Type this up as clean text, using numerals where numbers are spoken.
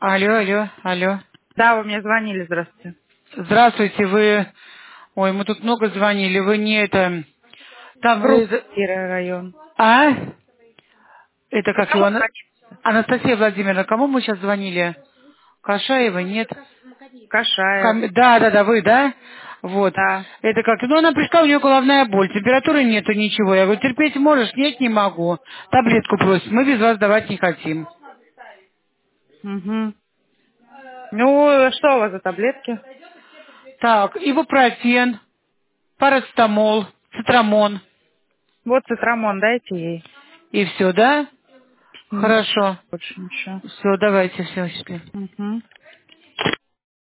Алло, алло, алло. Да, вы мне звонили, здравствуйте. Здравствуйте, вы... Ой, мы тут много звонили, вы не это... Там вы... Кировский район. А? Это Вы как кому его... звоните? Анастасия Владимировна, кому мы сейчас звонили? Кашаева, нет? Кашаев. Да, да, да, вы, да? Вот. Да. Это как... Ну, она пришла, у нее головная боль, температуры нету, ничего. Я говорю, терпеть можешь? Нет, не могу. Таблетку просит, мы без вас давать не хотим. Угу. Ну, что у вас за таблетки? Так, ибупрофен, парацетамол, цитрамон. Вот цитрамон дайте ей. И все, да? М, Хорошо. Больше ничего. Все, давайте, все, счастливо. Угу.